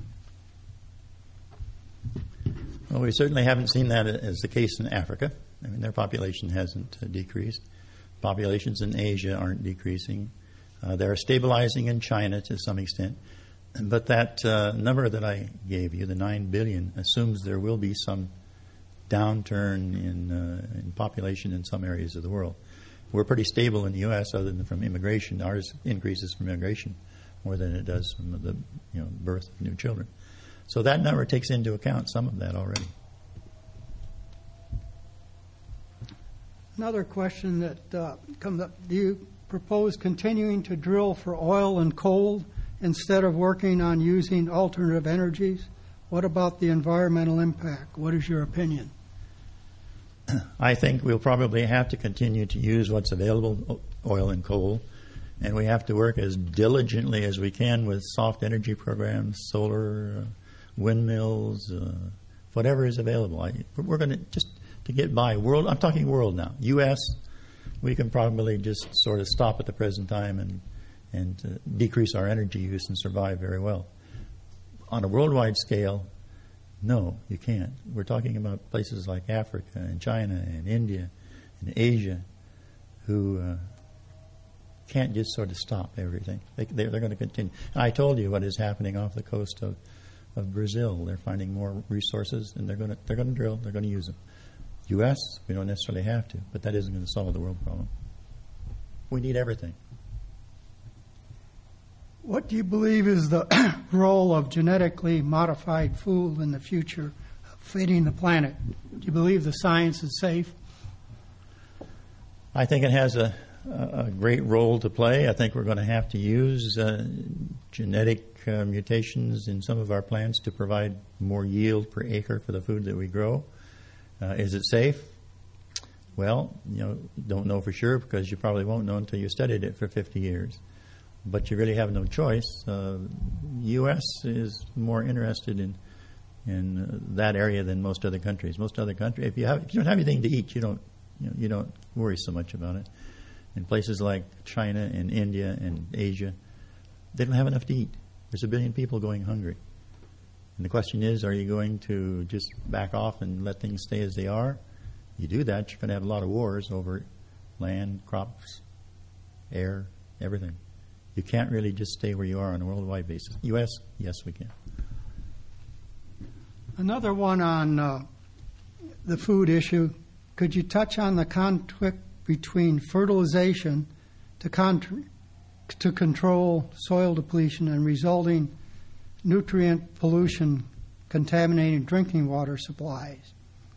Well, we certainly haven't seen that as the case in Africa. I mean, their population hasn't decreased. Populations in Asia aren't decreasing. They're stabilizing in China to some extent. But that number that I gave you, the 9 billion, assumes there will be some downturn in population in some areas of the world. We're pretty stable in the U.S. other than from immigration. Ours increases from immigration more than it does from the birth of new children. So that number takes into account some of that already. Another question that comes up, do you propose continuing to drill for oil and coal instead of working on using alternative energies? What about the environmental impact? What is your opinion? I think we'll probably have to continue to use what's available, oil and coal, and we have to work as diligently as we can with soft energy programs, solar, windmills, whatever is available. We're going to just to get by. World, I'm talking world now. U.S., we can probably just sort of stop at the present time and decrease our energy use and survive very well. On a worldwide scale, no, you can't. We're talking about places like Africa and China and India and Asia who can't just sort of stop everything. They're going to continue. I told you what is happening off the coast of Brazil. They're finding more resources, and they're going to drill. They're going to use them. U.S., we don't necessarily have to, but that isn't going to solve the world problem. We need everything. What do you believe is the role of genetically modified food in the future feeding the planet. Do you believe the science is safe? I think it has a great role to play. I think we're going to have to use genetic mutations in some of our plants to provide more yield per acre for the food that we grow. Is it safe? Well, don't know for sure because you probably won't know until you studied it for 50 years. But you really have no choice. U.S. is more interested in that area than most other countries. Most other countries, if you don't have anything to eat, you don't worry so much about it. In places like China and India and Asia, they don't have enough to eat. There's 1 billion people going hungry. And the question is, are you going to just back off and let things stay as they are? You do that, you're going to have a lot of wars over land, crops, air, everything. You can't really just stay where you are on a worldwide basis. U.S., yes, we can. Another one on the food issue. Could you touch on the conflict between fertilization to control soil depletion and resulting nutrient pollution contaminating drinking water supplies?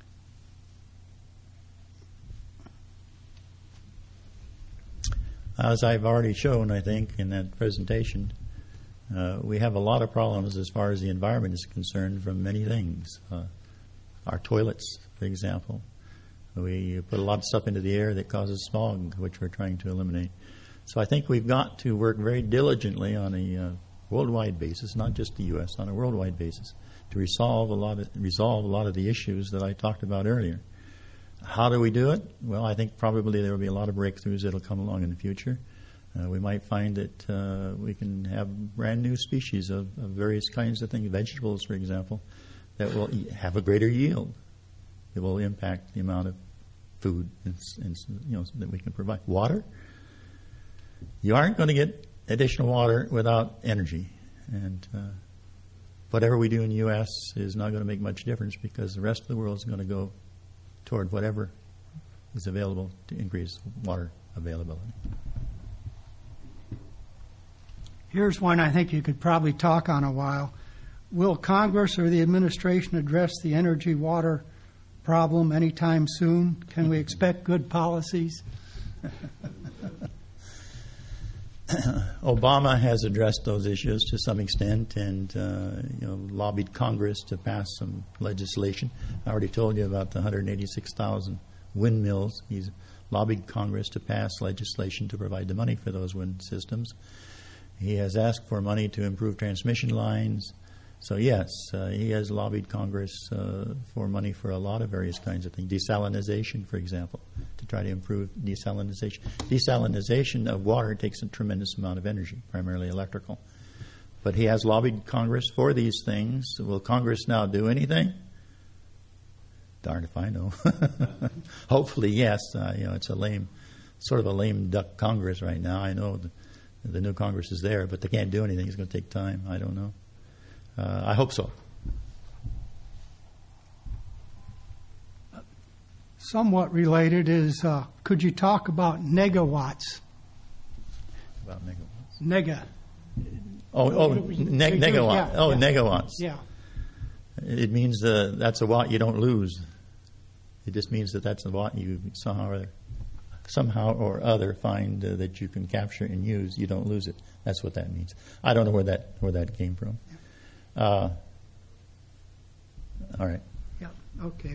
As I've already shown, I think, in that presentation, we have a lot of problems as far as the environment is concerned from many things. Our toilets, for example. We put a lot of stuff into the air that causes smog, which we're trying to eliminate. So I think we've got to work very diligently on a worldwide basis, not just the U.S., on a worldwide basis, to resolve a lot of the issues that I talked about earlier. How do we do it? Well, I think probably there will be a lot of breakthroughs that will come along in the future. We might find that we can have brand new species of various kinds of things, vegetables, for example, that will have a greater yield. It will impact the amount of food that we can provide. Water? You aren't going to get additional water without energy. And whatever we do in the U.S. is not going to make much difference because the rest of the world is going to go toward whatever is available to increase water availability. Here's one I think you could probably talk on a while. Will Congress or the administration address the energy water problem anytime soon? Can we expect good policies? Obama has addressed those issues to some extent and lobbied Congress to pass some legislation. I already told you about the 186,000 windmills. He's lobbied Congress to pass legislation to provide the money for those wind systems. He has asked for money to improve transmission lines. So yes, he has lobbied Congress for money for a lot of various kinds of things. Desalinization, for example, to try to improve desalinization. Desalinization of water takes a tremendous amount of energy, primarily electrical. But he has lobbied Congress for these things. Will Congress now do anything? Darn if I know. Hopefully, yes. It's sort of a lame duck Congress right now. I know the new Congress is there, but they can't do anything. It's going to take time. I don't know. I hope so. Somewhat related is, could you talk about negawatts? About megawatts? Nega. Negawatt. Yeah, oh, yeah. Negawatts. Yeah. It means that's a watt you don't lose. It just means that's a watt you somehow or other find that you can capture and use. You don't lose it. That's what that means. I don't know where that came from. All right. Yeah. Okay.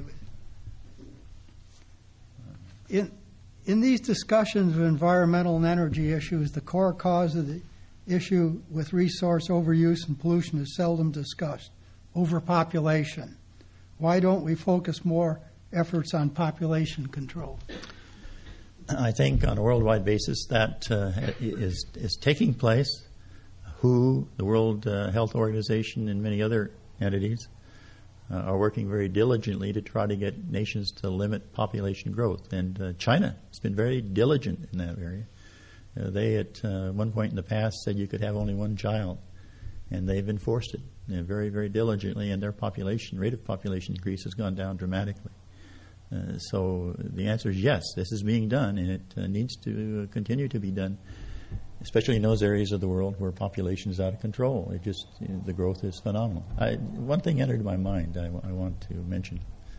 In these discussions of environmental and energy issues, the core cause of the issue with resource overuse and pollution is seldom discussed. Overpopulation. Why don't we focus more efforts on population control? I think on a worldwide basis that is taking place. WHO, the World Health Organization, and many other entities are working very diligently to try to get nations to limit population growth. And China has been very diligent in that area. They, at one point in the past, said you could have only one child, and they've enforced it very, very diligently, and their rate of population increase has gone down dramatically. So the answer is yes, this is being done, and it needs to continue to be done. especially in those areas of the world where population is out of control. The growth is phenomenal. One thing entered my mind I want to mention.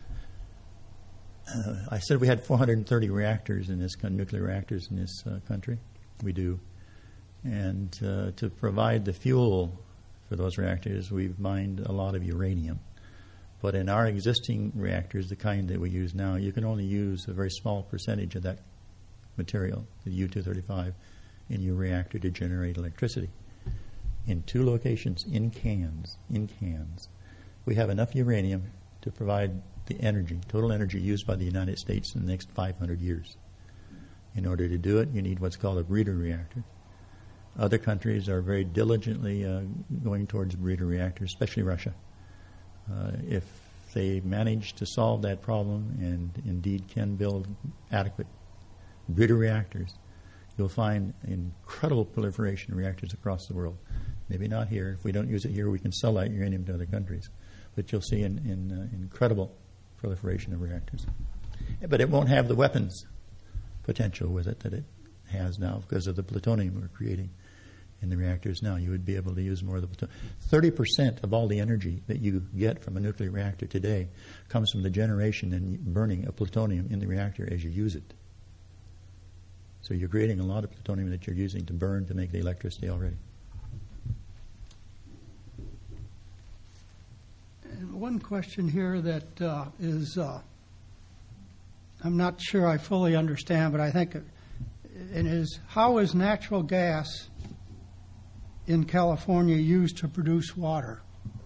I said we had 430 reactors in this nuclear reactors in this country. We do. And to provide the fuel for those reactors, we've mined a lot of uranium. But in our existing reactors, the kind that we use now, you can only use a very small percentage of that material, the U-235, in your reactor to generate electricity. In 2 locations, in cans, we have enough uranium to provide the energy, total energy used by the United States in the next 500 years. In order to do it, you need what's called a breeder reactor. Other countries are very diligently going towards breeder reactors, especially Russia. If they manage to solve that problem and indeed can build adequate breeder reactors, you'll find incredible proliferation of reactors across the world. Maybe not here. If we don't use it here, we can sell that uranium to other countries. But you'll see incredible proliferation of reactors. But it won't have the weapons potential with it that it has now because of the plutonium we're creating in the reactors now. You would be able to use more of the plutonium. 30% of all the energy that you get from a nuclear reactor today comes from the generation and burning of plutonium in the reactor as you use it. So you're creating a lot of plutonium that you're using to burn to make the electricity already. And one question here that is, I'm not sure I fully understand, but I think it is, how is natural gas in California used to produce water?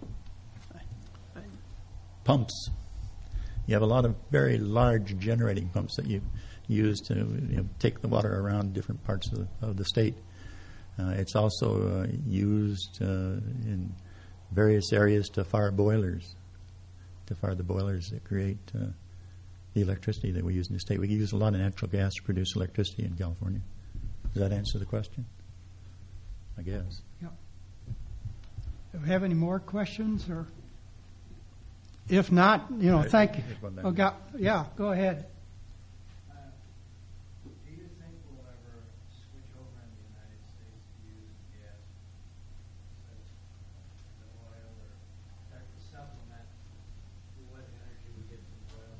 Pumps. You have a lot of very large generating pumps that you use to take the water around different parts of the state. It's also used in various areas to fire boilers, that create the electricity that we use in the state. We use a lot of natural gas to produce electricity in California. Does that answer the question? I guess. Yep. Do we have any more questions? Or if not, thank you. Oh, go ahead. Do you think we'll ever switch over in the United States to use gas instead of oil, or start to supplement what energy we get from oil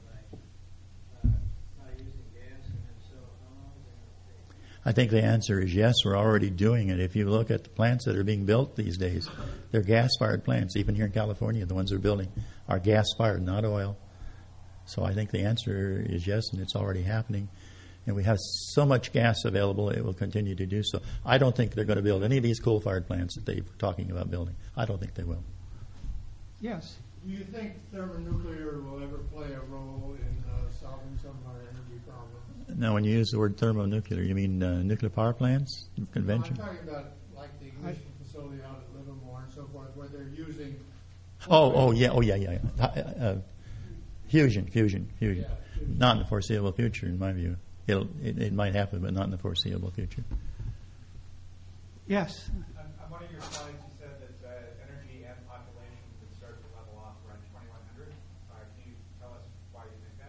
by using gas? And if so, how long is it going to take? I think the answer is yes. We're already doing it. If you look at the plants that are being built these days, they're gas-fired plants. Even here in California, the ones they're building are gas-fired, not oil. So I think the answer is yes, and it's already happening. And we have so much gas available, it will continue to do so. I don't think they're going to build any of these coal-fired plants that they're talking about building. I don't think they will. Yes. Do you think thermonuclear will ever play a role in solving some of our energy problems? Now, when you use the word thermonuclear, you mean nuclear power plants, convention? No, I'm talking about like the ignition facility out at Livermore and so forth, where they're using. Fusion. Yeah, Not in the foreseeable future, in my view. It might happen, but not in the foreseeable future. Yes. On one of your slides, you said that energy and population would start to level off around 2100. Can you tell us why you think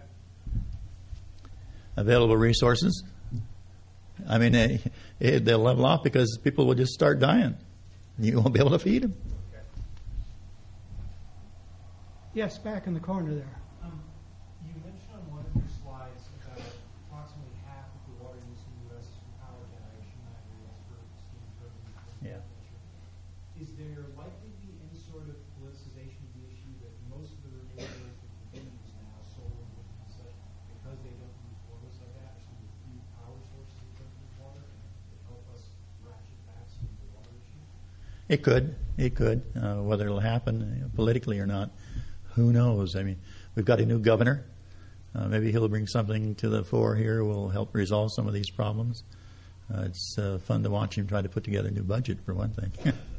that? Available resources. I mean, they'll level off because people will just start dying. You won't be able to feed them. Okay. Yes, back in the corner there. You mentioned on one of your slides that approximately half of the water use in the U.S. is for power generation, not as for steam turbines. Yeah. Is there likely to be any sort of politicization of the issue that most of the renewables that we use now, solar and wind and such, because they don't use boilers like that, are some of the few power sources in terms of water, and it help us ratchet back some of the water issues? It could. Whether it'll happen politically or not, who knows? I mean, we've got a new governor. Maybe he'll bring something to the fore here will help resolve some of these problems. It's fun to watch him try to put together a new budget, for one thing.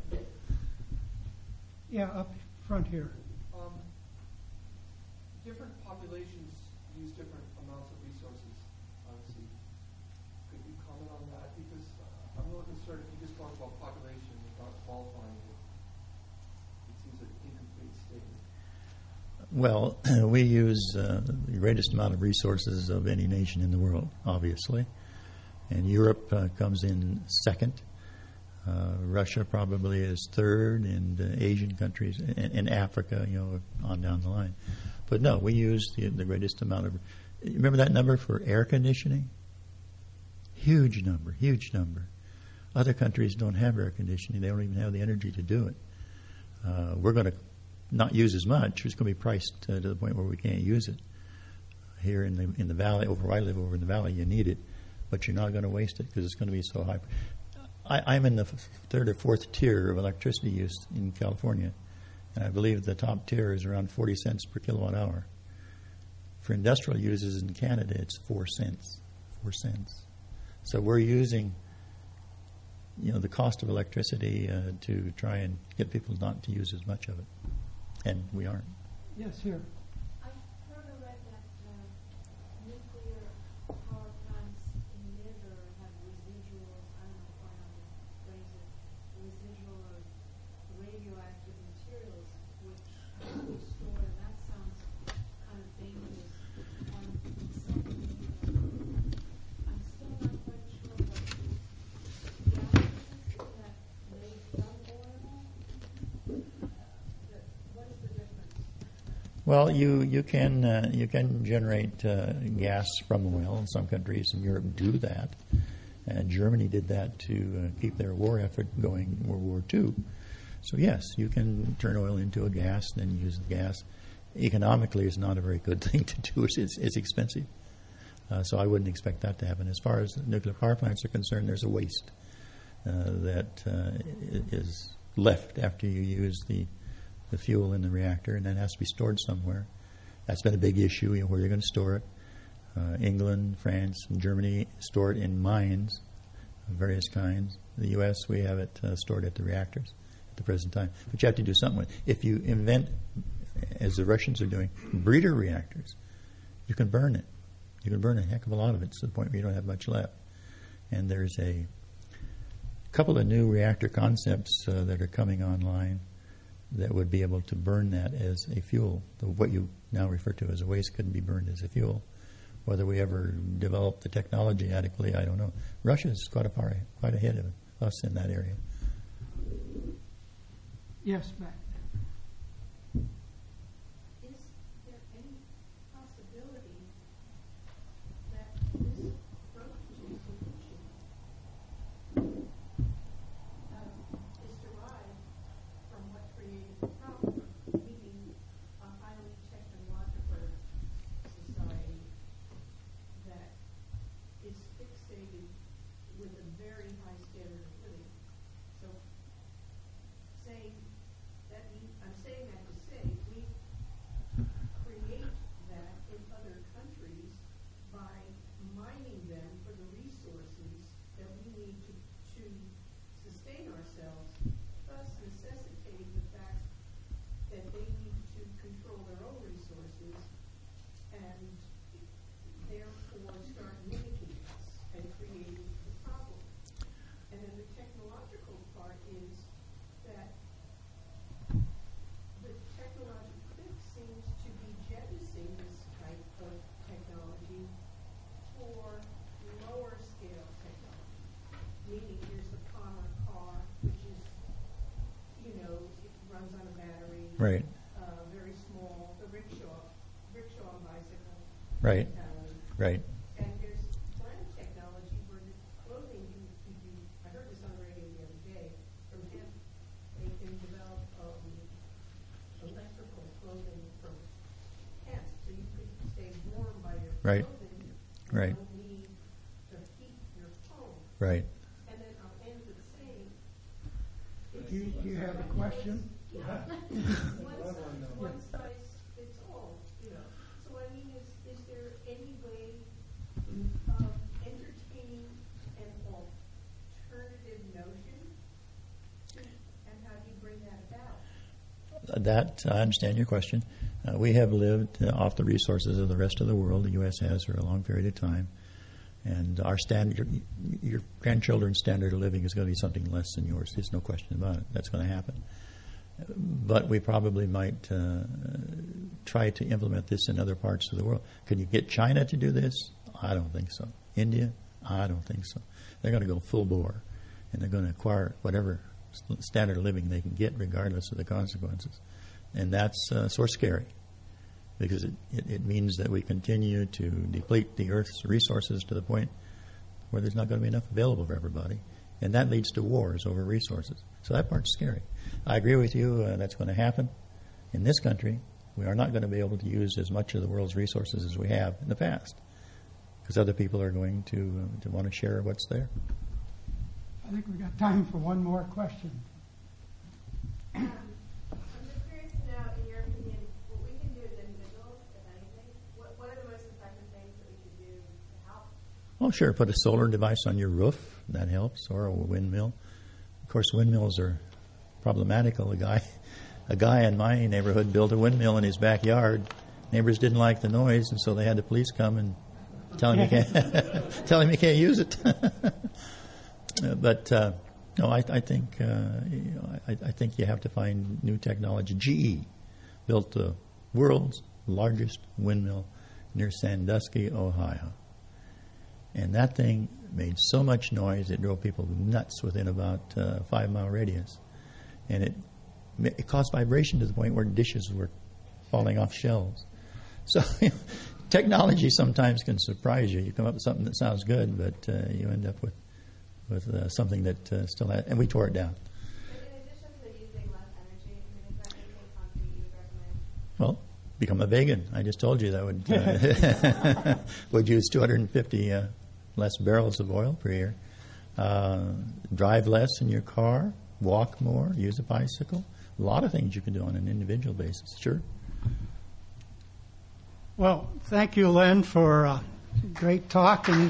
Yeah, up front here. Different populations use different amounts of resources, obviously. Could you comment on that? Because I'm a little concerned if you just talk about population without qualifying it. It seems an incomplete statement. Well, we use the greatest amount of resources of any nation in the world, obviously. And Europe comes in second. Russia probably is third, and Asian countries, and Africa, on down the line. But no, we use the greatest amount of. Remember that number for air conditioning? Huge number, huge number. Other countries don't have air conditioning; they don't even have the energy to do it. We're going to not use as much. It's going to be priced to the point where we can't use it. Here in the valley, over where I live, over in the valley, you need it, but you're not going to waste it because it's going to be so high. I'm in the third or fourth tier of electricity use in California, and I believe the top tier is around 40 cents per kilowatt hour. For industrial uses in Canada, it's 4 cents. 4 cents. So we're using, the cost of electricity to try and get people not to use as much of it, and we aren't. Yes, here. I've heard or read that nuclear power plants emit or have residual, I don't know quite how to phrase it, residual or radioactive materials which have to be stored, and that sounds kind of dangerous. I'm still not quite sure what that made from oil. What is the difference? Well, you can generate gas from oil, and some countries in Europe do that. And Germany did that to keep their war effort going in World War II. So yes, you can turn oil into a gas and then use the gas. Economically, it's not a very good thing to do. It's expensive. So I wouldn't expect that to happen. As far as nuclear power plants are concerned, there's a waste that is left after you use the fuel in the reactor, and that has to be stored somewhere. That's been a big issue, where you're going to store it. England, France, and Germany store it in mines of various kinds. The U.S., we have it stored at the reactors at the present time. But you have to do something with it. If you invent, as the Russians are doing, breeder reactors, you can burn it. You can burn a heck of a lot of it to the point where you don't have much left. And there's a couple of new reactor concepts that are coming online that would be able to burn that as a fuel. What you now refer to as a waste couldn't be burned as a fuel. Whether we ever develop the technology adequately, I don't know. Russia's quite ahead of us in that area. Yes, Matt. Is there any possibility that this approach to solution is derived from what created the problem, meaning a highly technological society that is fixated with a very high standard of living? So I'm saying that to say we create that in other countries by mining them for the resources that we need to sustain ourselves, thus necessitating the fact that they need to control their own resources and therefore start mimicking us and creating the problem. And then the technological part is that the technological fix seems to be jettisoning this type of technology for lower scale technology. Meaning here's the Palmer car, which is, it runs on a battery. Right. Very small. The rickshaw and bicycle. Right. Right. And there's plant technology where the clothing can be, I heard this on the radio the other day from hemp. They can develop electrical clothing from hemp, so you could stay warm by your Right. clothing. Right. You don't need to heat your home. Right. And then I'll end with saying, Do you have a question? one size fits all, So I mean, is there any way of entertaining an alternative notion? And how do you bring that about? That, I understand your question. We have lived off the resources of the rest of the world. The U.S. has for a long period of time. And our standard, your grandchildren's standard of living is going to be something less than yours. There's no question about it. That's going to happen. But we probably might try to implement this in other parts of the world. Can you get China to do this? I don't think so. India? I don't think so. They're going to go full bore. and they're going to acquire whatever standard of living they can get, regardless of the consequences. And that's sort of scary, because it means that we continue to deplete the Earth's resources to the point where there's not going to be enough available for everybody. And that leads to wars over resources. So that part's scary. I agree with you, that's going to happen. In this country, we are not going to be able to use as much of the world's resources as we have in the past, because other people are going to want to share what's there. I think we've got time for one more question. I'm just curious to know, in your opinion, what we can do as individuals, if anything, what are the most effective things that we can do to help? Oh, sure. Put a solar device on your roof. That helps. Or a windmill. Of course, windmills are problematical. A guy in my neighborhood built a windmill in his backyard. Neighbors didn't like the noise, and so they had the police come and tell him he can't use it. But no, I think I think you have to find new technology. GE built the world's largest windmill near Sandusky, Ohio, and that thing made so much noise it drove people nuts within about a 5-mile radius, and it caused vibration to the point where dishes were falling off shelves. So technology sometimes can surprise you. You come up with something that sounds good, but you end up with something that still has, and we tore it down. In addition to using less energy, is there anything concrete you would recommend? Well, become a vegan. I just told you that would use 250 less barrels of oil per year. Drive less in your car, walk more, use a bicycle. A lot of things you can do on an individual basis. Sure. Well, thank you, Len, for a great talk, and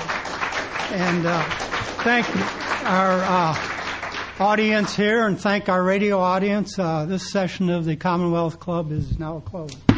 thank our audience here, and thank our radio audience. This session of the Commonwealth Club is now closed.